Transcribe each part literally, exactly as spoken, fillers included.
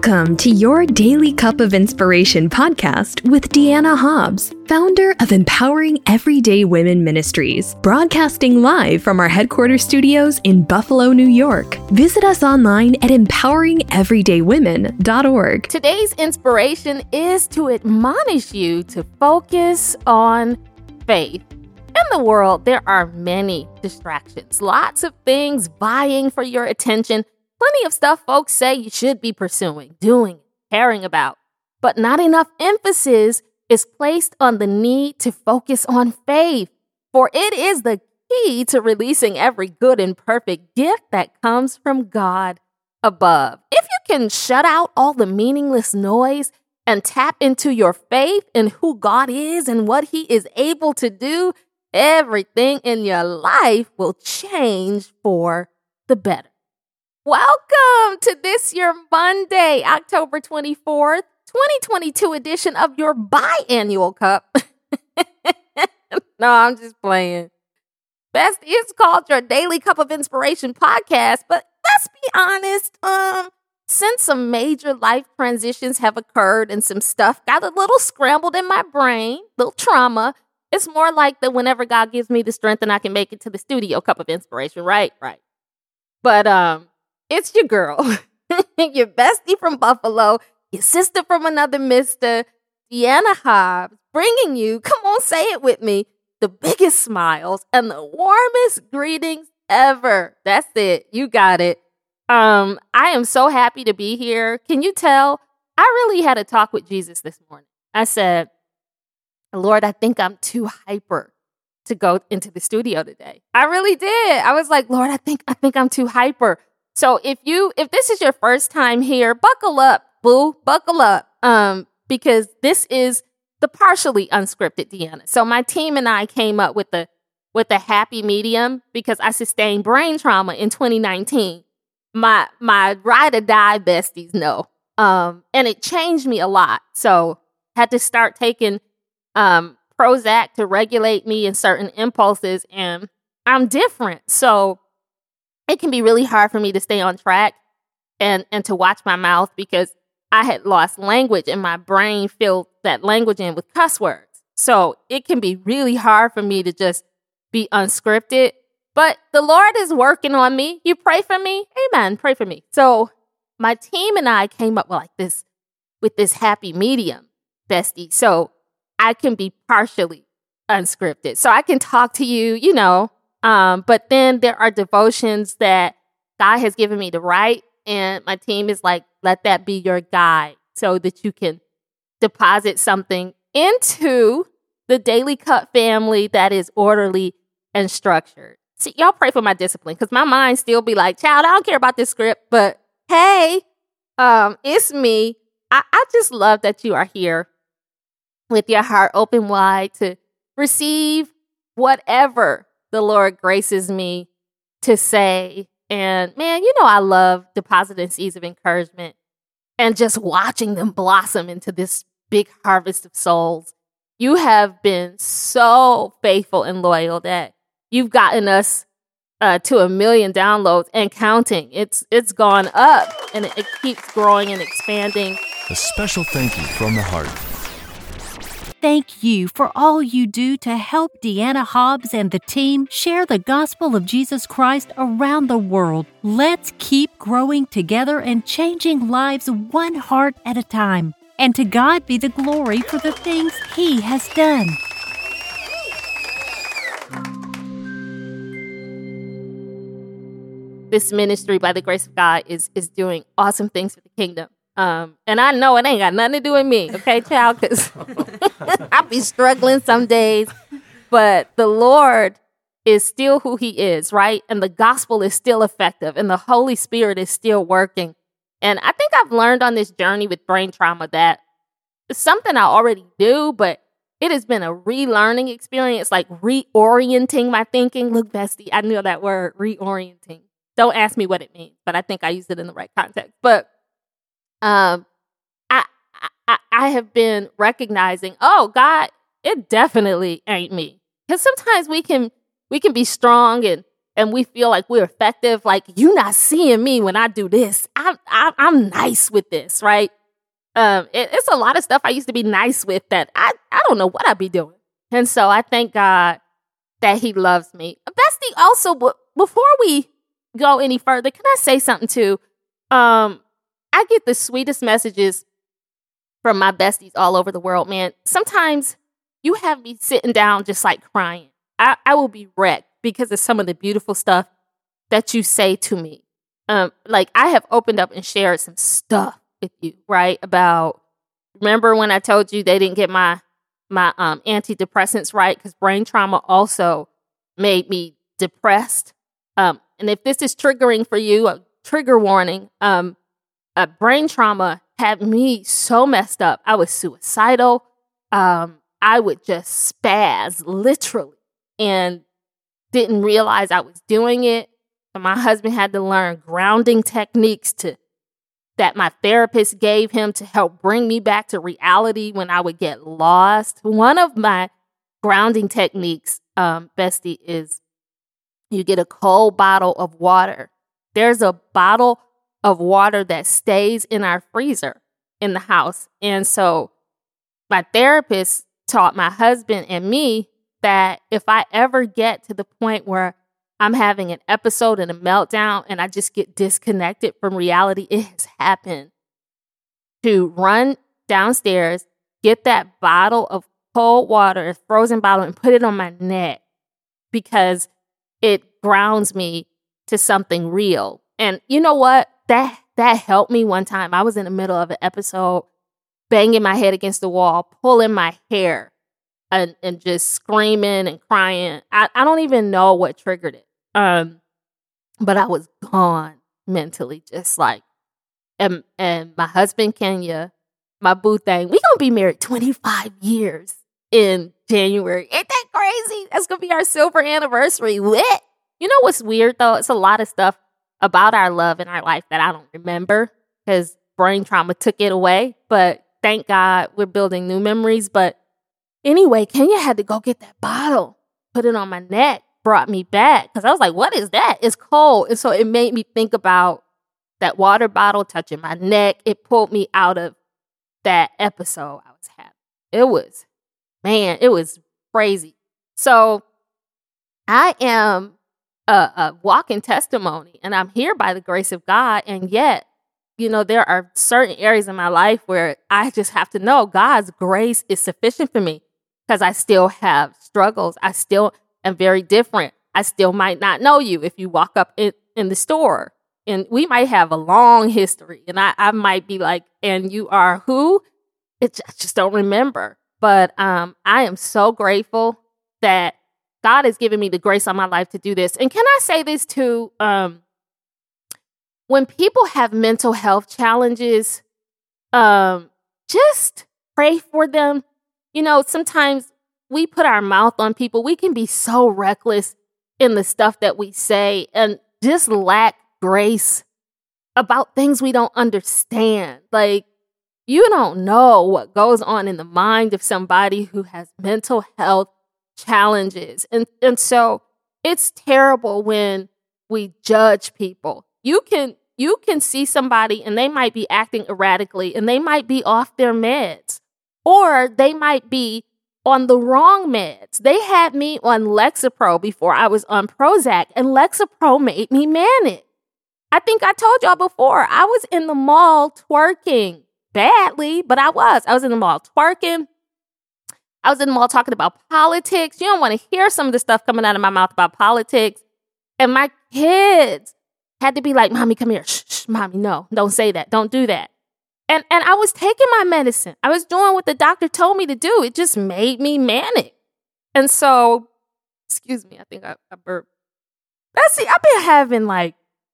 Welcome to your Daily Cup of Inspiration podcast with Deanna Hobbs, founder of Empowering Everyday Women Ministries, broadcasting live from our headquarters studios in Buffalo, New York. Visit us online at empowering everyday women dot org. Today's inspiration is to admonish you to focus on faith. In the world, there are many distractions, lots of things vying for your attention. Plenty of stuff folks say you should be pursuing, doing, caring about, but not enough emphasis is placed on the need to focus on faith, for it is the key to releasing every good and perfect gift that comes from God above. If you can shut out all the meaningless noise and tap into your faith in who God is and what He is able to do, everything in your life will change for the better. Welcome to this your Monday, October twenty-fourth, twenty twenty-two edition of your biannual cup. No, I'm just playing. Best is called your Daily Cup of Inspiration podcast, but let's be honest, um, since some major life transitions have occurred and some stuff got a little scrambled in my brain, little trauma, it's more like that whenever God gives me the strength and I can make it to the studio Cup of Inspiration, right? Right. But, um, it's your girl, your bestie from Buffalo, your sister from another mister, Deanna Hobbs, bringing you, come on, say it with me, the biggest smiles and the warmest greetings ever. That's it. You got it. Um, I am so happy to be here. Can you tell? I really had a talk with Jesus this morning. I said, Lord, I think I'm too hyper to go into the studio today. I really did. I was like, Lord, I think I think I'm too hyper. So if you, if this is your first time here, buckle up, boo, buckle up, um, because this is the partially unscripted Deanna. So my team and I came up with the, with a happy medium because I sustained brain trauma in twenty nineteen. My, my ride or die besties know, um, and it changed me a lot. So had to start taking, um, Prozac to regulate me in certain impulses, and I'm different. So it can be really hard for me to stay on track and, and to watch my mouth because I had lost language and my brain filled that language in with cuss words. So it can be really hard for me to just be unscripted. But the Lord is working on me. You pray for me? Amen. Pray for me. So my team and I came up with like this, with this happy medium, bestie. So I can be partially unscripted. So I can talk to you, you know, Um, but then there are devotions that God has given me to write, and my team is like, let that be your guide so that you can deposit something into the Daily Cup family that is orderly and structured. See, y'all pray for my discipline because my mind still be like, child, I don't care about this script, but hey, um, it's me. I, I just love that you are here with your heart open wide to receive whatever the Lord graces me to say. And man, you know, I love depositing seeds of encouragement and just watching them blossom into this big harvest of souls. You have been so faithful and loyal that you've gotten us uh, to a million downloads and counting. It's it's gone up and it, it keeps growing and expanding. A special thank you from the heart. Thank you for all you do to help Deanna Hobbs and the team share the gospel of Jesus Christ around the world. Let's keep growing together and changing lives one heart at a time. And to God be the glory for the things He has done. This ministry, by the grace of God, is, is doing awesome things for the kingdom. Um, and I know it ain't got nothing to do with me, okay, child? Because I be struggling some days. But the Lord is still who He is, right? And the gospel is still effective. And the Holy Spirit is still working. And I think I've learned on this journey with brain trauma that it's something I already do, but it has been a relearning experience, like reorienting my thinking. Look, bestie, I knew that word, reorienting. Don't ask me what it means, but I think I used it in the right context. But Um, I, I I have been recognizing, oh God, it definitely ain't me. Because sometimes we can we can be strong and and we feel like we're effective. Like, you not seeing me when I do this. I'm, I'm, I'm nice with this, right? Um, it, it's a lot of stuff I used to be nice with that I, I don't know what I'd be doing. And so I thank God that he loves me. Bestie, also, b- before we go any further, can I say something too? Um, I get the sweetest messages from my besties all over the world, man. Sometimes you have me sitting down just like crying. I, I will be wrecked because of some of the beautiful stuff that you say to me. Um, like, I have opened up and shared some stuff with you, right? About, remember when I told you they didn't get my my um, antidepressants right? Because brain trauma also made me depressed. Um, and if this is triggering for you, a trigger warning, um, uh, brain trauma had me so messed up. I was suicidal. Um, I would just spaz, literally, and didn't realize I was doing it. So my husband had to learn grounding techniques to that my therapist gave him to help bring me back to reality when I would get lost. One of my grounding techniques, um, Bestie, is you get a cold bottle of water. There's a bottle of water that stays in our freezer in the house. And so my therapist taught my husband and me that if I ever get to the point where I'm having an episode and a meltdown and I just get disconnected from reality, it has happened, to run downstairs, get that bottle of cold water, a frozen bottle, and put it on my neck because it grounds me to something real. And you know what? That that helped me one time. I was in the middle of an episode, banging my head against the wall, pulling my hair, and, and just screaming and crying. I, I don't even know what triggered it. Um, but I was gone mentally, just like, and, and my husband, Kenya, my boo thing, we gonna be married twenty-five years in January. Ain't that crazy? That's gonna be our silver anniversary. What? You know what's weird though? It's a lot of stuff about our love in our life that I don't remember because brain trauma took it away. But thank God we're building new memories. But anyway, Kenya had to go get that bottle, put it on my neck, brought me back because I was like, what is that? It's cold. And so it made me think about that water bottle touching my neck. It pulled me out of that episode I was having. It was, man, it was crazy. So I am a, a walking testimony, and I'm here by the grace of God. And yet, you know, there are certain areas in my life where I just have to know God's grace is sufficient for me because I still have struggles. I still am very different. I still might not know you if you walk up in, in the store, and we might have a long history, and I, I might be like, and you are who? It, I just don't remember. But um, I am so grateful that God has given me the grace on my life to do this. And can I say this too? Um, when people have mental health challenges, um, just pray for them. You know, sometimes we put our mouth on people. We can be so reckless in the stuff that we say and just lack grace about things we don't understand. Like, you don't know what goes on in the mind of somebody who has mental health challenges. And, and so it's terrible when we judge people. You can you can see somebody and they might be acting erratically and they might be off their meds, or they might be on the wrong meds. They had me on Lexapro before I was on Prozac, and Lexapro made me manic. I think I told y'all before, I was in the mall twerking badly, but I was. I was in the mall twerking. I was in the mall talking about politics. You don't want to hear some of the stuff coming out of my mouth about politics. And my kids had to be like, Mommy, come here. Shh, shh, Mommy, no, don't say that. Don't do that. And and I was taking my medicine. I was doing what the doctor told me to do. It just made me manic. And so, excuse me, I think I, I burped. That's see, I've been having like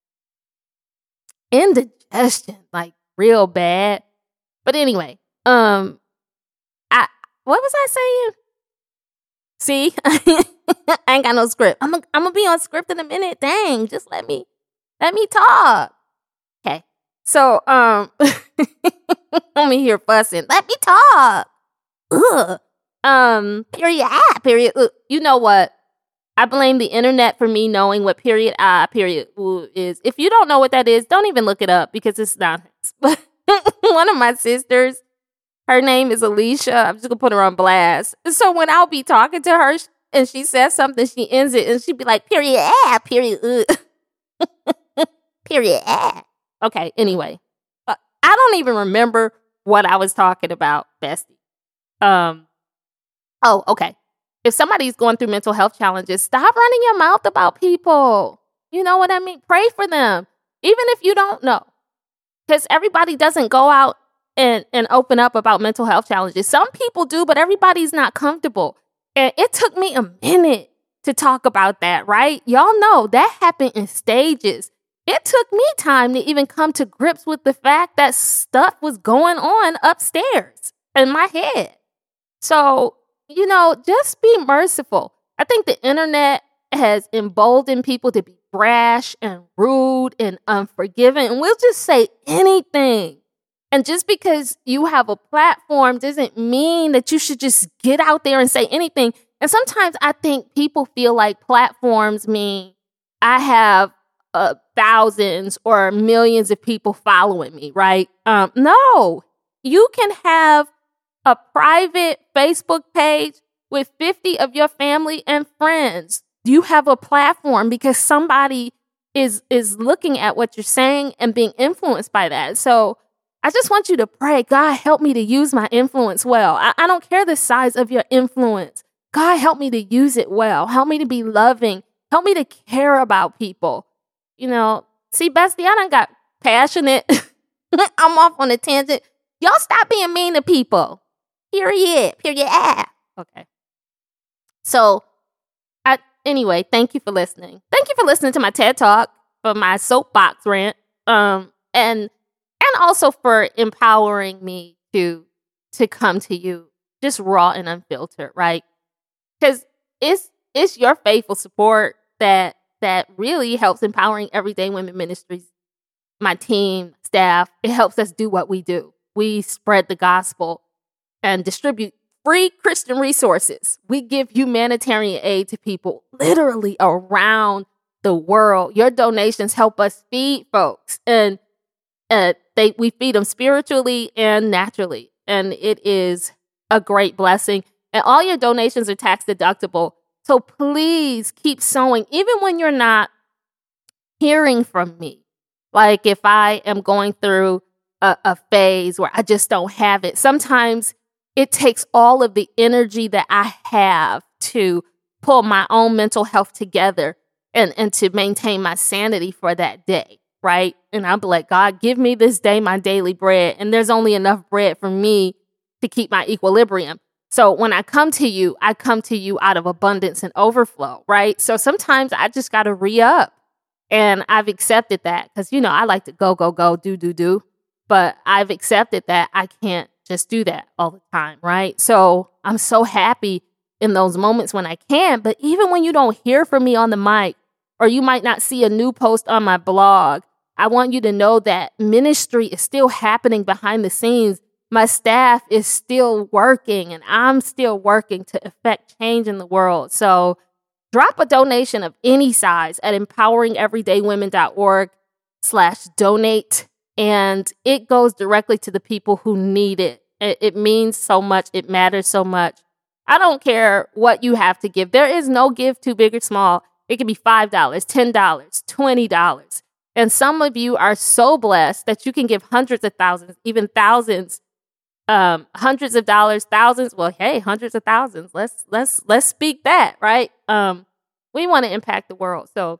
indigestion, like real bad. But anyway, um, I what was I saying? See, I ain't got no script. I'm gonna I'm gonna be on script in a minute. Dang, just let me let me talk. Okay, so um, let me hear fussing. Let me talk. Ugh. Um, period. Ah, period. Ugh. You know what? I blame the internet for me knowing what period I, period ooh is. If you don't know what that is, don't even look it up because it's nonsense. But one of my sisters, her name is Alicia. I'm just going to put her on blast. So when I'll be talking to her and she says something, she ends it and she'd be like, period, ah, period, uh. period, ah. Okay, anyway. Uh, I don't even remember what I was talking about, bestie. Um. Oh, okay. If somebody's going through mental health challenges, stop running your mouth about people. You know what I mean? Pray for them, even if you don't know. Because everybody doesn't go out and, and open up about mental health challenges. Some people do, but everybody's not comfortable. And it took me a minute to talk about that, right? Y'all know that happened in stages. It took me time to even come to grips with the fact that stuff was going on upstairs in my head. So, you know, just be merciful. I think the internet has emboldened people to be brash and rude and unforgiving, and we'll just say anything. And just because you have a platform doesn't mean that you should just get out there and say anything. And sometimes I think people feel like platforms mean I have uh, thousands or millions of people following me, right? Um, no, you can have a private Facebook page with fifty of your family and friends. You have a platform because somebody is is looking at what you're saying and being influenced by that. So I just want you to pray, God, help me to use my influence well. I, I don't care the size of your influence. God, help me to use it well. Help me to be loving. Help me to care about people. You know, see, bestie, I done got passionate. I'm off on a tangent. Y'all stop being mean to people. Period. Period. Ah. Okay. So, I, anyway, thank you for listening. Thank you for listening to my TED Talk, for my soapbox rant, um, and and also for empowering me to to come to you just raw and unfiltered, right? Because it's it's your faithful support that that really helps empowering Everyday Women Ministries, my team, staff. It helps us do what we do. We spread the gospel and distribute free Christian resources. We give humanitarian aid to people literally around the world. Your donations help us feed folks, and uh, they we feed them spiritually and naturally, and it is a great blessing. And all your donations are tax deductible, so please keep sowing, even when you're not hearing from me. Like if I am going through a, a phase where I just don't have it, sometimes it takes all of the energy that I have to pull my own mental health together and, and to maintain my sanity for that day, right? And I'll be like, God, give me this day my daily bread. And there's only enough bread for me to keep my equilibrium. So when I come to you, I come to you out of abundance and overflow, right? So sometimes I just got to re-up. And I've accepted that because, you know, I like to go, go, go, do, do, do. But I've accepted that I can't just do that all the time, right? So I'm so happy in those moments when I can, but even when you don't hear from me on the mic, or you might not see a new post on my blog, I want you to know that ministry is still happening behind the scenes. My staff is still working, and I'm still working to effect change in the world. So drop a donation of any size at empoweringeverydaywomen.org slash donate. And it goes directly to the people who need it. it. It means so much. It matters so much. I don't care what you have to give. There is no gift too big or small. It can be five dollars, ten dollars, twenty dollars. And some of you are so blessed that you can give hundreds of thousands, even thousands, um, hundreds of dollars, thousands. Well, hey, hundreds of thousands. Let's let's let's speak that, right? Um, we want to impact the world. So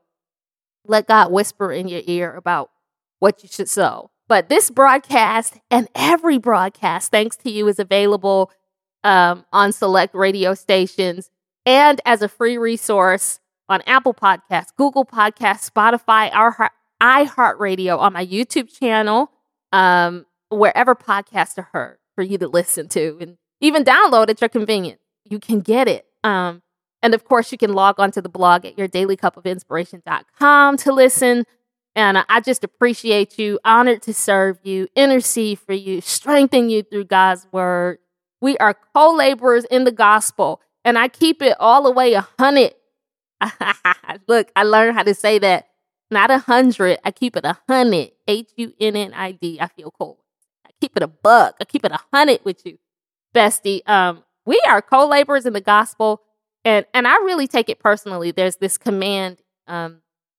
let God whisper in your ear about what you should sow. But this broadcast and every broadcast, thanks to you, is available um, on select radio stations and as a free resource on Apple Podcasts, Google Podcasts, Spotify, our iHeartRadio, on my YouTube channel, um, wherever podcasts are heard for you to listen to and even download at your convenience. You can get it. Um, and of course, you can log on to the blog at your daily cup of inspiration dot com to listen. And I just appreciate you, honored to serve you, intercede for you, strengthen you through God's word. We are co-laborers in the gospel, and I keep it all the way a hundred. Look, I learned how to say that. Not a hundred. I keep it a hundred. H U N N I D. I feel cold. I keep it a buck. I keep it a hundred with you, bestie. Um, we are co-laborers in the gospel, and and I really take it personally. There's this command, um,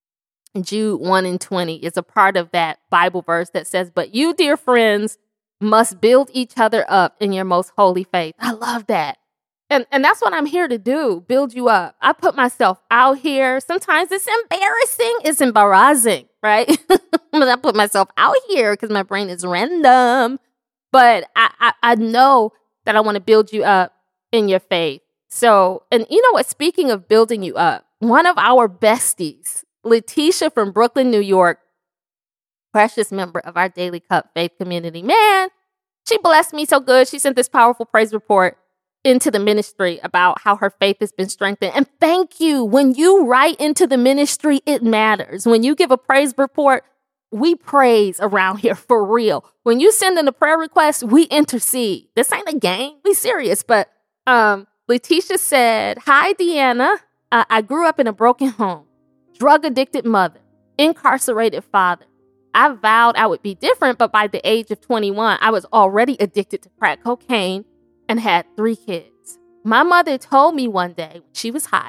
Jude one and twenty is a part of that Bible verse that says, "But you, dear friends, must build each other up in your most holy faith." I love that. And and that's what I'm here to do, build you up. I put myself out here. Sometimes it's embarrassing. It's embarrassing, right? I put myself out here because my brain is random. But I, I, I know that I want to build you up in your faith. So, and you know what? Speaking of building you up, one of our besties, Letitia from Brooklyn, New York, precious member of our Daily Cup faith community, man, she blessed me so good. She sent this powerful praise report into the ministry about how her faith has been strengthened. And thank you. When you write into the ministry, it matters. When you give a praise report, we praise around here for real. When you send in a prayer request, we intercede. This ain't a game. We serious. But um, Letitia said, "Hi, Deanna. Uh, I grew up in a broken home, drug-addicted mother, incarcerated father. I vowed I would be different, but by the age of twenty-one, I was already addicted to crack cocaine and had three kids. My mother told me one day when she was high,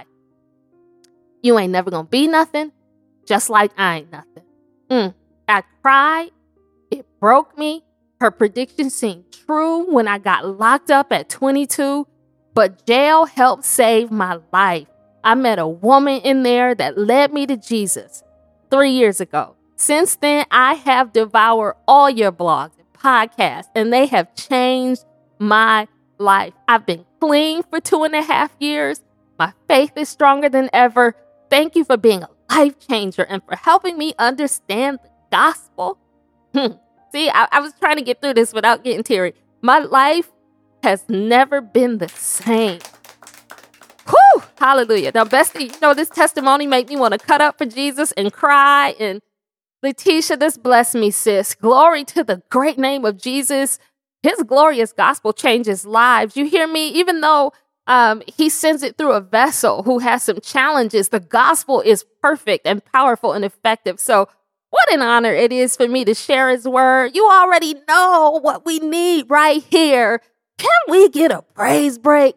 'You ain't never gonna be nothing, just like I ain't nothing.' Mm. I cried. It broke me. Her prediction seemed true when I got locked up at twenty-two, but jail helped save my life. I met a woman in there that led me to Jesus three years ago. Since then, I have devoured all your blogs and podcasts, and they have changed my life. I've been clean for two and a half years. My faith is stronger than ever. Thank you for being a life changer and for helping me understand the gospel." Hmm. See, I, I was trying to get through this without getting teary. My life has never been the same. Whew, hallelujah. Now, bestie, you know, this testimony made me want to cut up for Jesus and cry. And Letitia, this blessed me, sis. Glory to the great name of Jesus. His glorious gospel changes lives. You hear me? Even though um, he sends it through a vessel who has some challenges, the gospel is perfect and powerful and effective. So what an honor it is for me to share his word. You already know what we need right here. Can we get a praise break?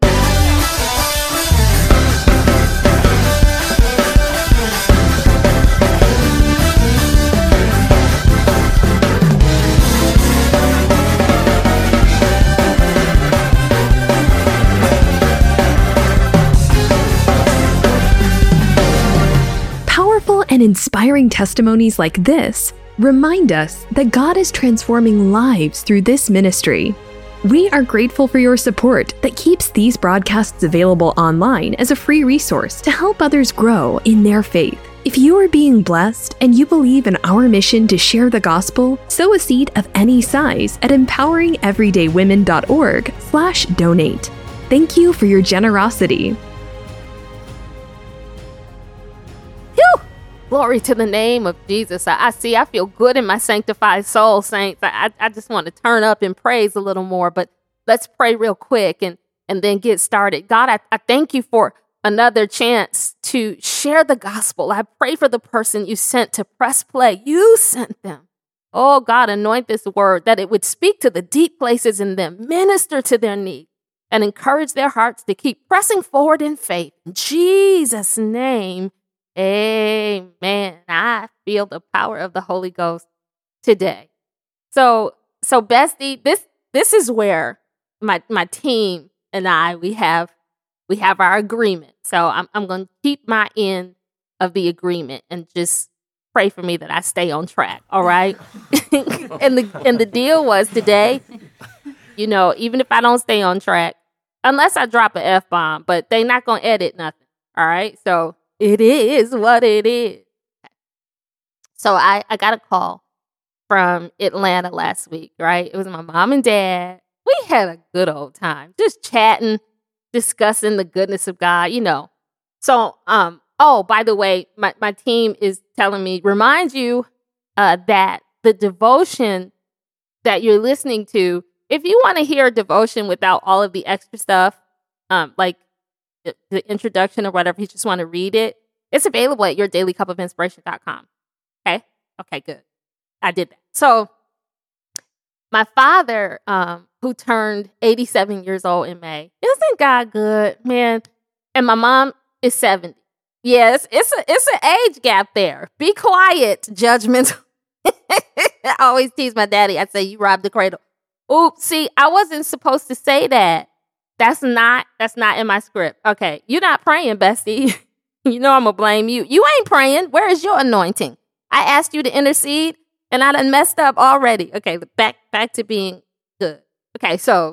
Powerful and inspiring testimonies like this remind us that God is transforming lives through this ministry. We are grateful for your support that keeps these broadcasts available online as a free resource to help others grow in their faith. If you are being blessed and you believe in our mission to share the gospel, sow a seed of any size at empoweringeverydaywomen.org slash donate. Thank you for your generosity. Glory to the name of Jesus. I, I see, I feel good in my sanctified soul, saints. I, I, I just want to turn up and praise a little more, but let's pray real quick and, and then get started. God, I, I thank you for another chance to share the gospel. I pray for the person you sent to press play. You sent them. Oh, God, anoint this word that it would speak to the deep places in them, minister to their need, and encourage their hearts to keep pressing forward in faith. In Jesus' name, amen. I feel the power of the Holy Ghost today. So, so bestie, this this is where my my team and I we have we have our agreement. So I'm I'm going to keep my end of the agreement and just pray for me that I stay on track. All right. and the and the deal was today, you know, even if I don't stay on track, unless I drop an F-bomb, but they're not going to edit nothing. All right. So it is what it is. So I, I got a call from Atlanta last week, right? It was my mom and dad. We had a good old time, just chatting, discussing the goodness of God, you know. So, um, oh, by the way, my, my team is telling me, remind you uh, that the devotion that you're listening to, if you want to hear a devotion without all of the extra stuff, um, like the introduction or whatever, you just want to read it, It's available at your daily cup of inspiration dot com. Okay? Okay, good. I did that. So my father, um, who turned eighty-seven years old in May, isn't God good, man? And my mom is seventy. Yes, it's a it's an age gap there. Be quiet, judgment. I always tease my daddy. I say, you robbed the cradle. Oops, see, I wasn't supposed to say that. That's not that's not in my script. Okay, you're not praying, bestie. You know I'm going to blame you. You ain't praying. Where is your anointing? I asked you to intercede, and I done messed up already. Okay, back back to being good. Okay, so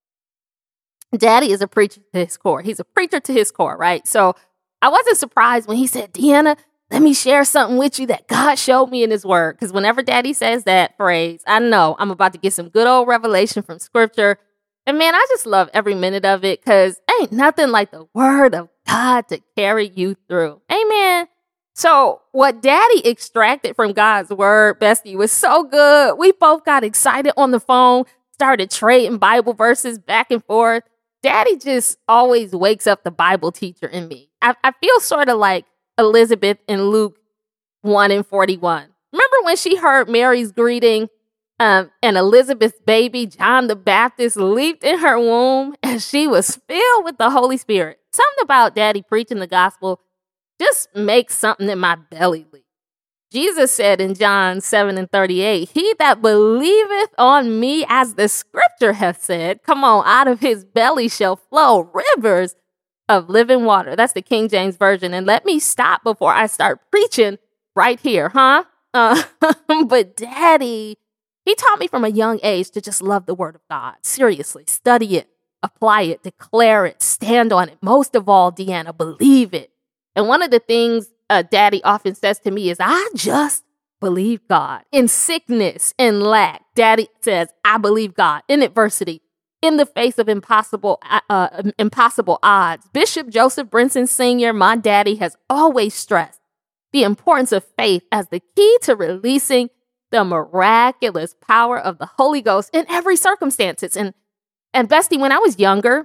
Daddy is a preacher to his core. He's a preacher to his core, right? So I wasn't surprised when he said, Deanna, let me share something with you that God showed me in his word. Because whenever Daddy says that phrase, I know I'm about to get some good old revelation from scripture. And man, I just love every minute of it because ain't nothing like the word of God to carry you through. Amen. So what Daddy extracted from God's word, bestie, was so good. We both got excited on the phone, started trading Bible verses back and forth. Daddy just always wakes up the Bible teacher in me. I, I feel sort of like Elizabeth in Luke one and forty-one. Remember when she heard Mary's greeting um, and Elizabeth's baby, John the Baptist, leaped in her womb and she was filled with the Holy Spirit? Something about Daddy preaching the gospel just makes something in my belly leap. Jesus said in John seven and thirty-eight, he that believeth on me, as the scripture hath said, come on, out of his belly shall flow rivers of living water. That's the King James Version. And let me stop before I start preaching right here, huh? Uh, but Daddy, he taught me from a young age to just love the word of God. Seriously, study it, apply it, declare it, stand on it. Most of all, Deanna, believe it. And one of the things uh, Daddy often says to me is, I just believe God. In sickness and lack, Daddy says, I believe God. In adversity, in the face of impossible uh, impossible odds. Bishop Joseph Brinson Senior, my daddy, has always stressed the importance of faith as the key to releasing the miraculous power of the Holy Ghost in every circumstances. And, and bestie, when I was younger,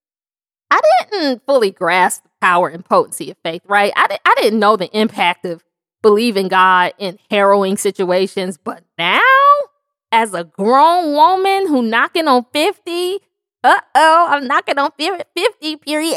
I didn't fully grasp the power and potency of faith, right? I, di- I didn't know the impact of believing God in harrowing situations. But now, as a grown woman who knocking on fifty, uh-oh, I'm knocking on fifty, period.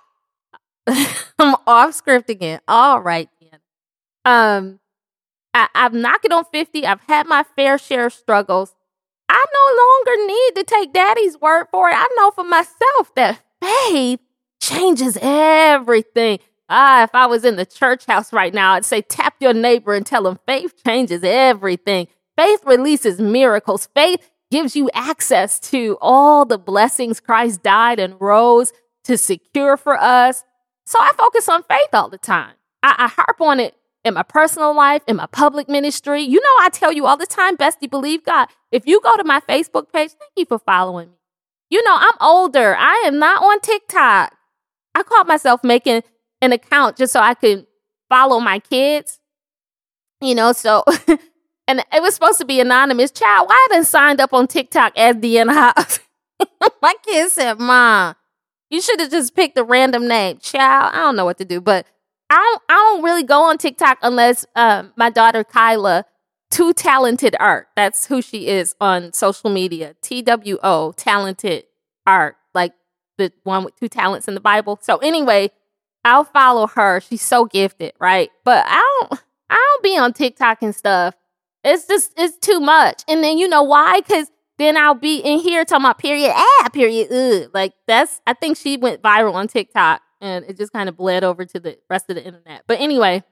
I'm off script again. All right, then. Um, I, I'm knocking on fifty. I've had my fair share of struggles. I no longer need to take Daddy's word for it. I know for myself that faith changes everything. Ah, if I was in the church house right now, I'd say, tap your neighbor and tell him faith changes everything. Faith releases miracles. Faith gives you access to all the blessings Christ died and rose to secure for us. So I focus on faith all the time. I, I harp on it in my personal life, in my public ministry. You know, I tell you all the time, bestie, believe God. If you go to my Facebook page, thank you for following me. You know, I'm older. I am not on TikTok. I caught myself making an account just so I could follow my kids. You know, so... And it was supposed to be anonymous. Child, why I done signed up on TikTok as Deanna Hobbs? My kid said, Mom, you should have just picked a random name. Child, I don't know what to do. But I don't I don't really go on TikTok unless um, my daughter Kyla, Too Talented Art. That's who she is on social media. T W O, Talented Art. Like the one with two talents in the Bible. So anyway, I'll follow her. She's so gifted, right? But I don't I don't be on TikTok and stuff. It's just, it's too much. And then you know why? Because then I'll be in here talking about period, ah, period, ugh. Like that's, I think she went viral on TikTok and it just kind of bled over to the rest of the internet. But anyway,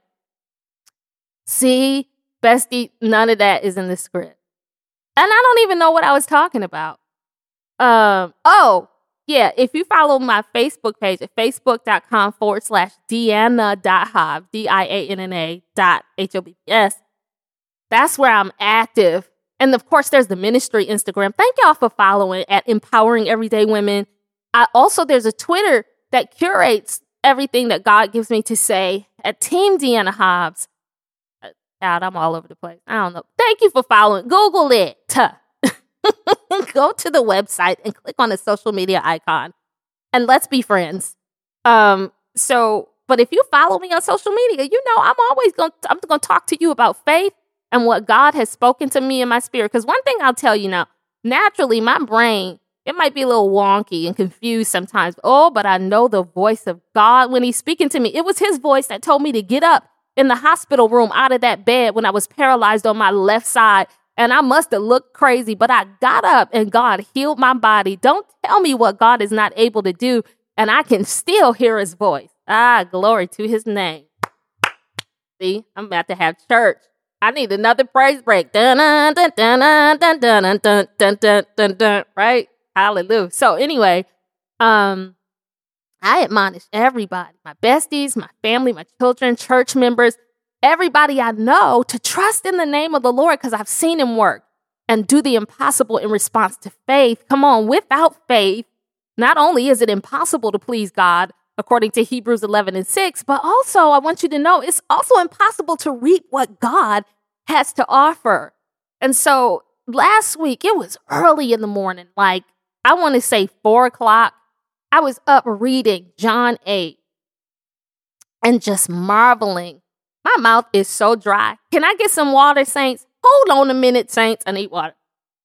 see, bestie, none of that is in the script. And I don't even know what I was talking about. Um, oh, yeah, if you follow my Facebook page at facebook.com forward slash Deanna.Hobbs, D I A N N A dot H O B B S, that's where I'm active. And of course, there's the ministry Instagram. Thank y'all for following at Empowering Everyday Women. I also, there's a Twitter that curates everything that God gives me to say at Team Deanna Hobbs. God, I'm all over the place. I don't know. Thank you for following. Google it. Go to the website and click on the social media icon. And let's be friends. Um, so But if you follow me on social media, you know I'm always going to, I'm going to talk to you about faith and what God has spoken to me in my spirit. Because one thing I'll tell you now, naturally, my brain, it might be a little wonky and confused sometimes. Oh, but I know the voice of God when he's speaking to me. It was his voice that told me to get up in the hospital room out of that bed when I was paralyzed on my left side. And I must have looked crazy, but I got up and God healed my body. Don't tell me what God is not able to do. And I can still hear his voice. Ah, glory to his name. See, I'm about to have church. I need another praise break. Dun dun dun dun dun dun dun dun dun dun dun dun. Right? Hallelujah. So anyway, um, I admonish everybody, my besties, my family, my children, church members, everybody I know to trust in the name of the Lord because I've seen him work and do the impossible in response to faith. Come on, without faith, not only is it impossible to please God, according to Hebrews eleven and six, but also I want you to know it's also impossible to reap what God has to offer. And so last week, it was early in the morning, like I want to say four o'clock. I was up reading John eight and just marveling. My mouth is so dry. Can I get some water, saints? Hold on a minute, saints. I need water.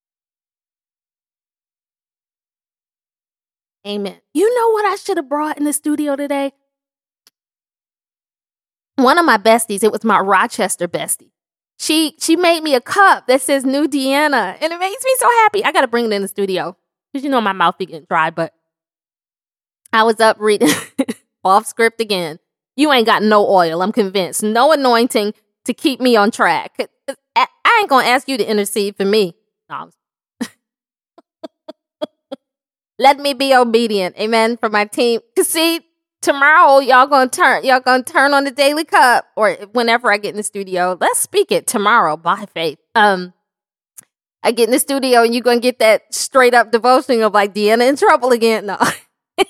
Amen. You know what I should have brought in the studio today? One of my besties, it was my Rochester bestie. She she made me a cup that says New Deanna, and it makes me so happy. I got to bring it in the studio because you know my mouth be getting dry, but I was up reading off script again. You ain't got no oil, I'm convinced. No anointing to keep me on track. I ain't going to ask you to intercede for me. No, let me be obedient, amen, for my team. Because see, tomorrow y'all gonna turn, y'all gonna turn on the Daily Cup, or whenever I get in the studio. Let's speak it tomorrow by faith. Um, I get in the studio and you're gonna get that straight up devotion of like Deanna in trouble again. No, I'm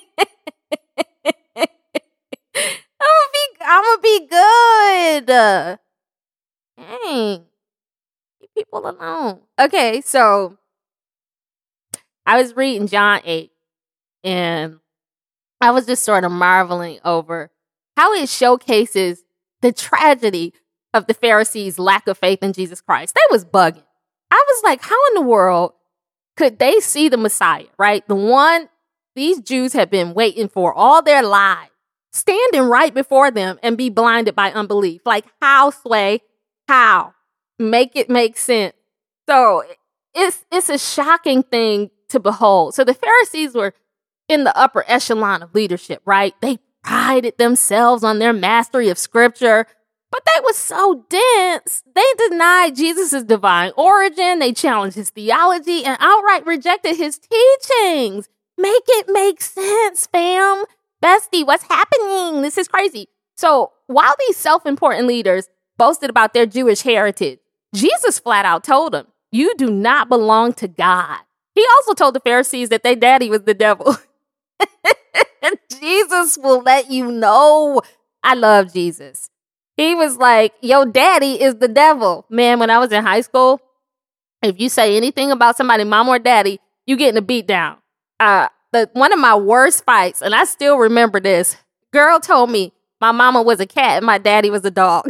gonna be, I'm gonna be good. Uh, dang, keep people alone. Okay, so I was reading John eight, and I was just sort of marveling over how it showcases the tragedy of the Pharisees' lack of faith in Jesus Christ. They was bugging. I was like, how in the world could they see the Messiah, right? The one these Jews had been waiting for all their lives, standing right before them and be blinded by unbelief. Like, how, Sway? How? Make it make sense. So it's it's a shocking thing to behold. So the Pharisees were in the upper echelon of leadership, right? They prided themselves on their mastery of scripture, but they were so dense. They denied Jesus' divine origin. They challenged his theology and outright rejected his teachings. Make it make sense, fam. Bestie, what's happening? This is crazy. So while these self-important leaders boasted about their Jewish heritage, Jesus flat out told them, you do not belong to God. He also told the Pharisees that their daddy was the devil. Jesus will let you know. I love Jesus. He was like, your daddy is the devil. Man, when I was in high school, if you say anything about somebody, mom or daddy, you getting a beat down. Uh, the, one of my worst fights, and I still remember this, girl told me my mama was a cat and my daddy was a dog.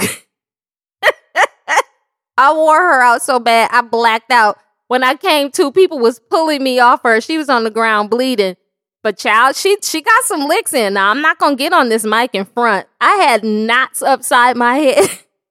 I wore her out so bad, I blacked out. When I came to, people was pulling me off her. She was on the ground bleeding. But child, she she got some licks in. Now, I'm not going to get on this mic in front. I had knots upside my head.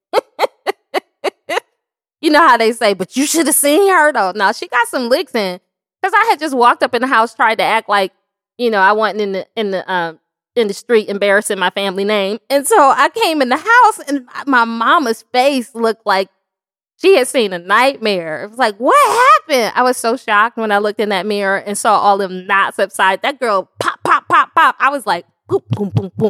You know how they say, but you should have seen her, though. No, she got some licks in. Because I had just walked up in the house, tried to act like, you know, I wasn't in the, in the, um, in the street embarrassing my family name. And so I came in the house, and my mama's face looked like she had seen a nightmare. It was like, what happened? I was so shocked when I looked in that mirror and saw all them knots upside. That girl pop, pop, pop, pop. I was like, boom, boom, boom, boom.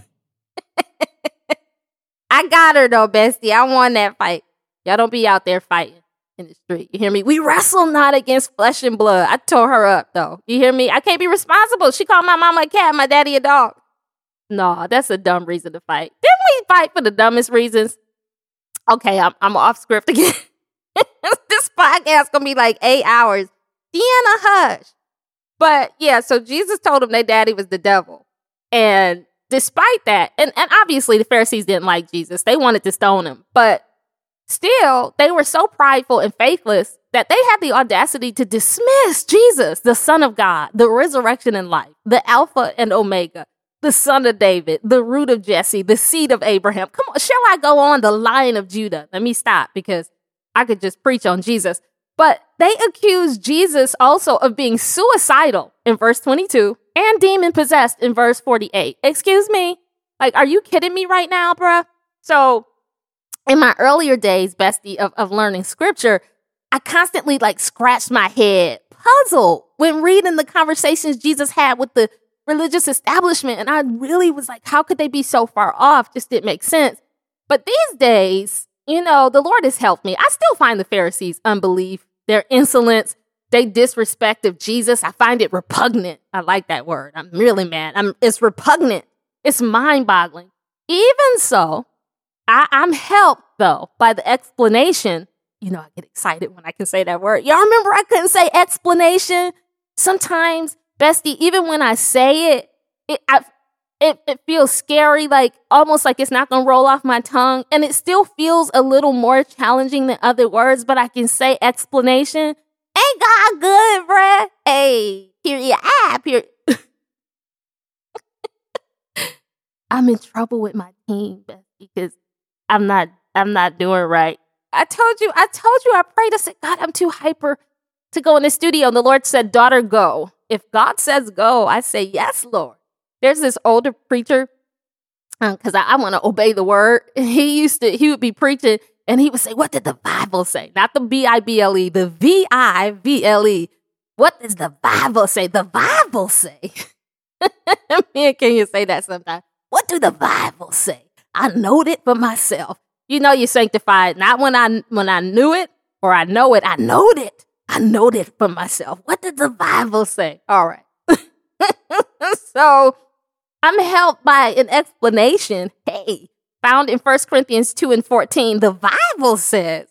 I got her though, bestie. I won that fight. Y'all don't be out there fighting in the street. You hear me? We wrestle not against flesh and blood. I tore her up though. You hear me? I can't be responsible. She called my mama a cat, my daddy a dog. No, that's a dumb reason to fight. Didn't we fight for the dumbest reasons? Okay, I'm, I'm off script again. This podcast gonna be like eight hours. Deanna, hush. But yeah, so Jesus told them their daddy was the devil. And despite that, and, and obviously the Pharisees didn't like Jesus. They wanted to stone him. But still, they were so prideful and faithless that they had the audacity to dismiss Jesus, the Son of God, the resurrection and life, the Alpha and Omega, the Son of David, the root of Jesse, the seed of Abraham. Come on, shall I go on? The Lion of Judah. Let me stop because I could just preach on Jesus. But they accused Jesus also of being suicidal in verse twenty-two and demon-possessed in verse forty-eight. Excuse me? Like, are you kidding me right now, bruh? So in my earlier days, bestie, of, of learning scripture, I constantly like scratched my head, puzzled when reading the conversations Jesus had with the religious establishment. And I really was like, how could they be so far off? Just didn't make sense. But these days, you know, the Lord has helped me. I still find the Pharisees' unbelief, their insolence, their disrespect of Jesus. I find it repugnant. I like that word. I'm really mad. I'm, it's repugnant. It's mind-boggling. Even so, I, I'm helped, though, by the explanation. You know, I get excited when I can say that word. Y'all remember I couldn't say explanation? Sometimes, bestie, even when I say it, it I, It, it feels scary, like almost like it's not going to roll off my tongue. And it still feels a little more challenging than other words, but I can say explanation. Ain't God good, bruh? Hey, period. Ah, period. I'm in trouble with my team, Bessie, because I'm not, I'm not doing right. I told you, I told you, I prayed. I said, God, I'm too hyper to go in the studio. And the Lord said, daughter, go. If God says go, I say, yes, Lord. There's this older preacher, because um, I, I want to obey the word. He used to, he would be preaching and he would say, what did the Bible say? Not the B I B L E, the V I V L E. What does the Bible say? The Bible say. Me and Kenya say that sometimes. What do the Bible say? I know it for myself. You know you're sanctified, not when I when I knew it or I know it. I know it. I know it for myself. What did the Bible say? All right. So I'm helped by an explanation, hey, found in First Corinthians two and fourteen. The Bible says.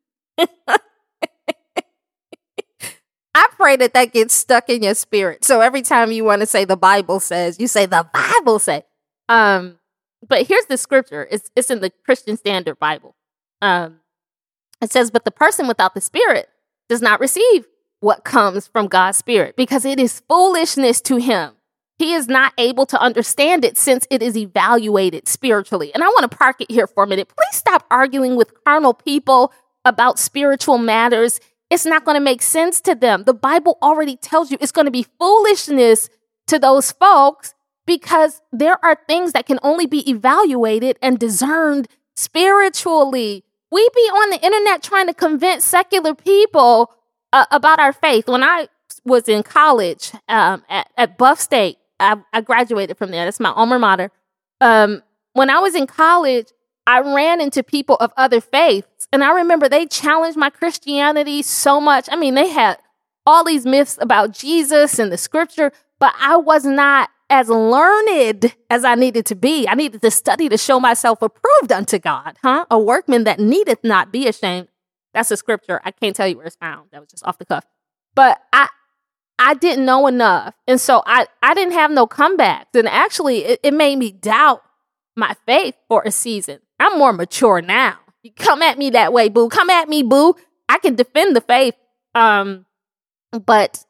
I pray that that gets stuck in your spirit. So every time you want to say the Bible says, you say the Bible say. Um, but here's the scripture. It's it's in the Christian Standard Bible. Um, it says, but the person without the Spirit does not receive what comes from God's Spirit because it is foolishness to him. He is not able to understand it since it is evaluated spiritually. And I want to park it here for a minute. Please stop arguing with carnal people about spiritual matters. It's not going to make sense to them. The Bible already tells you it's going to be foolishness to those folks because there are things that can only be evaluated and discerned spiritually. We be on the internet trying to convince secular people uh, about our faith. When I was in college um, at, at Buff State, I, I graduated from there. That's my alma mater. Um, when I was in college, I ran into people of other faiths. And I remember they challenged my Christianity so much. I mean, they had all these myths about Jesus and the scripture, but I was not as learned as I needed to be. I needed to study to show myself approved unto God, huh? A workman that needeth not be ashamed. That's a scripture. I can't tell you where it's found. That was just off the cuff. But I I didn't know enough. And so I, I didn't have no comebacks. And actually, it, it made me doubt my faith for a season. I'm more mature now. You come at me that way, boo. Come at me, boo. I can defend the faith. Um, but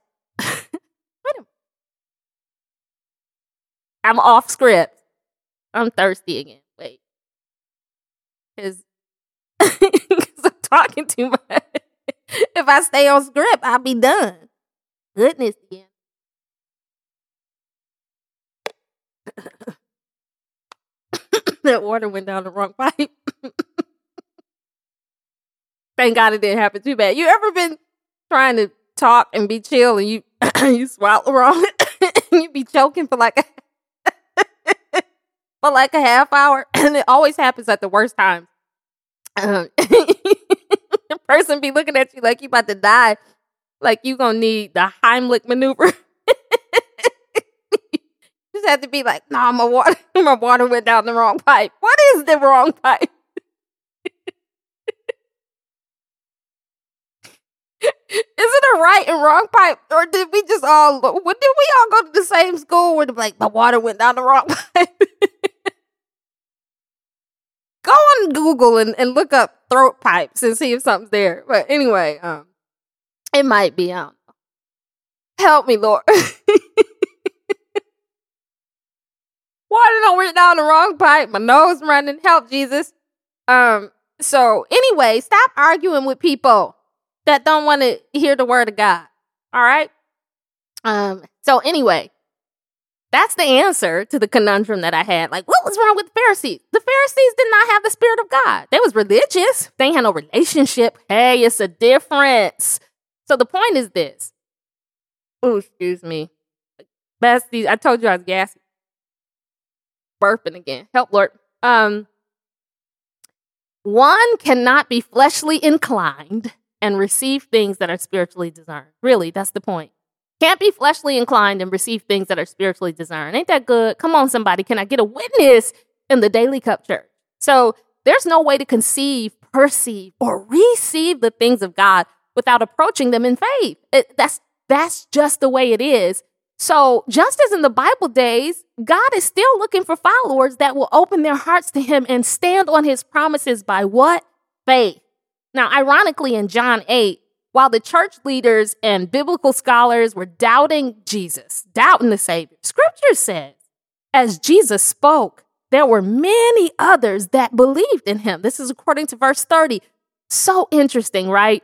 I'm off script. I'm thirsty again. Wait. Because I'm talking too much. If I stay on script, I'll be done. Goodness, yeah. That water went down the wrong pipe. Thank God it didn't happen too bad. You ever been trying to talk and be chill and you you swallow wrong and you be choking for like a, for like a half hour, and it always happens at the worst time. Um, the person be looking at you like you about to die. Like you gonna need the Heimlich maneuver. Just have to be like, nah, my water, my water went down the wrong pipe. What is the wrong pipe? Is it a right and wrong pipe, or did we just all? What did we all go to the same school where like my water went down the wrong pipe? go on Google and, and look up throat pipes and see if something's there. But anyway, um, it might be. I don't know. Help me, Lord. Water don't run down the wrong pipe. My nose running. Help, Jesus. Um. So anyway, stop arguing with people that don't want to hear the word of God. All right. Um. So anyway, that's the answer to the conundrum that I had. Like, what was wrong with the Pharisees? The Pharisees did not have the Spirit of God. They was religious. They ain't had no relationship. Hey, it's a difference. So the point is this. Oh, excuse me. Besties, I told you I was gassy. Burping again. Help, Lord. Um, one cannot be fleshly inclined and receive things that are spiritually discerned. Really, that's the point. Can't be fleshly inclined and receive things that are spiritually discerned. Ain't that good? Come on, somebody. Can I get a witness in the Daily Cup Church? So there's no way to conceive, perceive, or receive the things of God without approaching them in faith. It, that's, that's just the way it is. So just as in the Bible days, God is still looking for followers that will open their hearts to him and stand on his promises by what? Faith. Now, ironically, in John eight, while the church leaders and biblical scholars were doubting Jesus, doubting the Savior, Scripture says, as Jesus spoke, there were many others that believed in him. This is according to verse thirty. So interesting, right?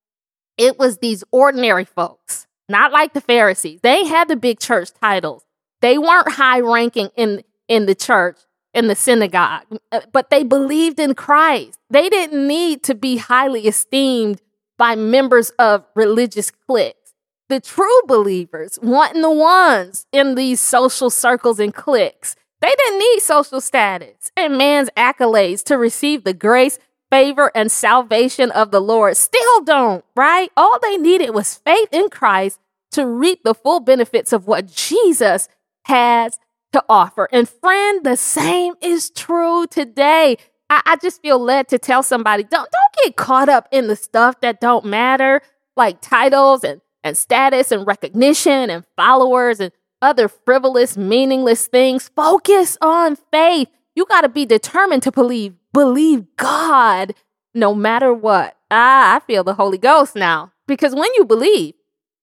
It was these ordinary folks, not like the Pharisees. They had the big church titles. They weren't high ranking in, in the church, in the synagogue, but they believed in Christ. They didn't need to be highly esteemed by members of religious cliques. The true believers, wanting the ones in these social circles and cliques, they didn't need social status and man's accolades to receive the grace, favor, and salvation of the Lord. Still don't, right? All they needed was faith in Christ to reap the full benefits of what Jesus has to offer. And friend, the same is true today. I, I just feel led to tell somebody, don't, don't get caught up in the stuff that don't matter, like titles and, and status and recognition and followers and other frivolous, meaningless things. Focus on faith. You got to be determined to believe, believe God no matter what. Ah, I feel the Holy Ghost now. Because when you believe,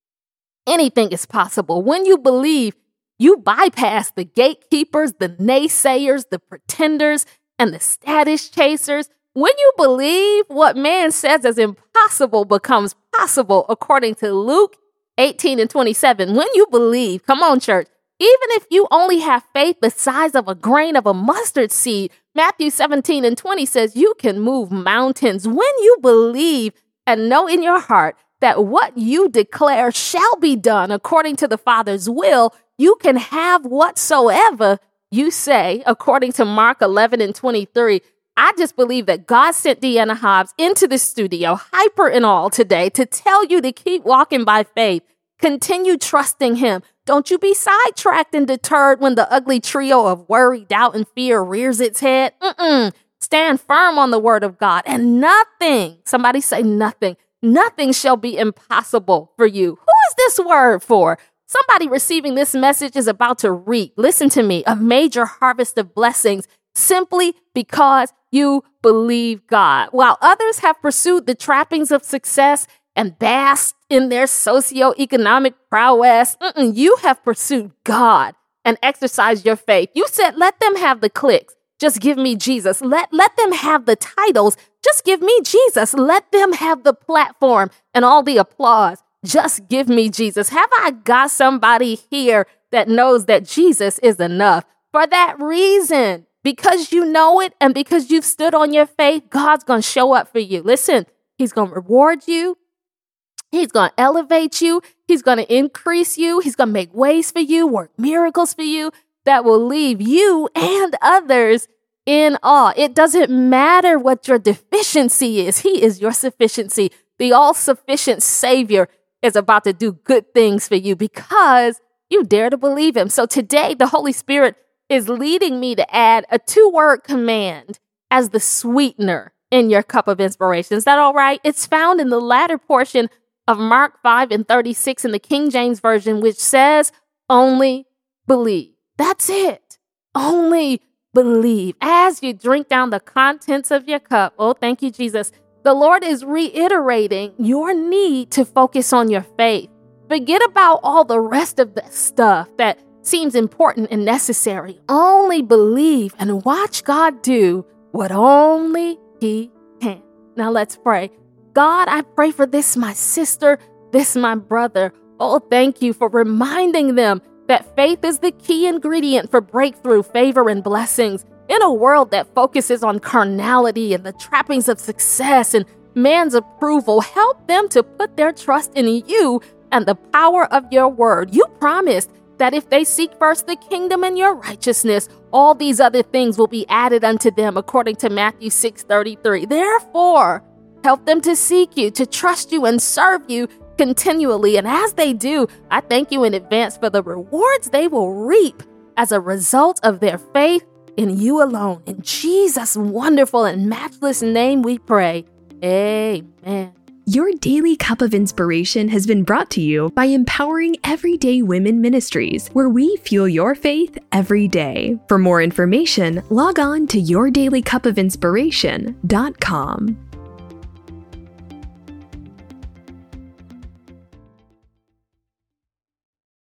anything is possible. When you believe, you bypass the gatekeepers, the naysayers, the pretenders, and the status chasers. When you believe, what man says is impossible becomes possible, according to Luke eighteen and twenty-seven. When you believe, come on, church, even if you only have faith the size of a grain of a mustard seed, Matthew seventeen and twenty says you can move mountains. When you believe and know in your heart that what you declare shall be done according to the Father's will, you can have whatsoever you say, according to Mark eleven and twenty-three. I just believe that God sent Deanna Hobbs into the studio, hyper and all, today to tell you to keep walking by faith. Continue trusting him. Don't you be sidetracked and deterred when the ugly trio of worry, doubt, and fear rears its head. Mm-mm. Stand firm on the word of God, and nothing, somebody say nothing, nothing shall be impossible for you. Who is this word for? Somebody receiving this message is about to reap, listen to me, a major harvest of blessings simply because you believe God. While others have pursued the trappings of success and basked in their socioeconomic prowess, mm-mm, you have pursued God and exercised your faith. You said, let them have the clicks. Just give me Jesus. Let, let them have the titles. Just give me Jesus. Let them have the platform and all the applause. Just give me Jesus. Have I got somebody here that knows that Jesus is enough? For that reason, because you know it and because you've stood on your faith, God's going to show up for you. Listen, he's going to reward you. He's going to elevate you. He's going to increase you. He's going to make ways for you, work miracles for you that will leave you and others in awe. It doesn't matter what your deficiency is. He is your sufficiency. The all-sufficient Savior is about to do good things for you because you dare to believe him. So today, the Holy Spirit is leading me to add a two-word command as the sweetener in your cup of inspiration. Is that all right? It's found in the latter portion of Mark five and thirty-six in the King James Version, which says, only believe. That's it. Only believe. As you drink down the contents of your cup, oh, thank you, Jesus, the Lord is reiterating your need to focus on your faith. Forget about all the rest of the stuff that seems important and necessary. Only believe and watch God do what only He can. Now let's pray. God, I pray for this, my sister, this, my brother. Oh, thank you for reminding them that faith is the key ingredient for breakthrough, favor, and blessings. In a world that focuses on carnality and the trappings of success and man's approval, help them to put their trust in you and the power of your word. You promised that if they seek first the kingdom and your righteousness, all these other things will be added unto them, according to Matthew six thirty-three. Therefore, help them to seek you, to trust you, and serve you continually. And as they do, I thank you in advance for the rewards they will reap as a result of their faith in you alone. In Jesus' wonderful and matchless name we pray. Amen. Your Daily Cup of Inspiration has been brought to you by Empowering Everyday Women Ministries, where we fuel your faith every day. For more information, log on to your daily cup of inspiration dot com.